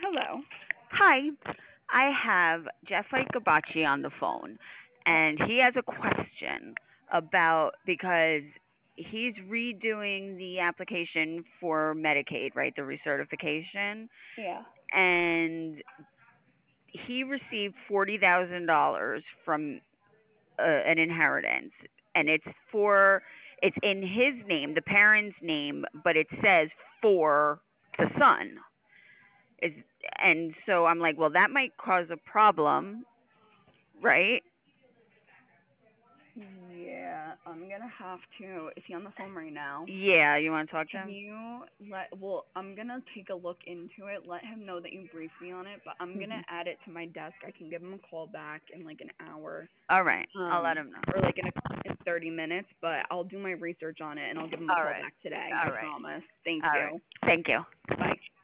Hello. Hi, I have Jeffrey Gabachi on the phone, and he has a question about because he's redoing the application for Medicaid, right? The recertification, Yeah. and he received $40,000 from an inheritance, and it's in his name, the parent's name, but it says for the son. Is and so I'm like, well, that might cause a problem, right? Yeah, I'm gonna have to. Is he on the phone right now? Yeah, you want to talk to Can him? you I'm gonna take a look into it, let him know that you briefed me on it, but I'm gonna Hmm. add it to my desk. I can give him a call back in like an hour, All right, I'll let him or know. like in 30 minutes, but I'll do my research on it and I'll give him a All call right, back today. I all right, promise. Thank all right. you. Thank you. Bye.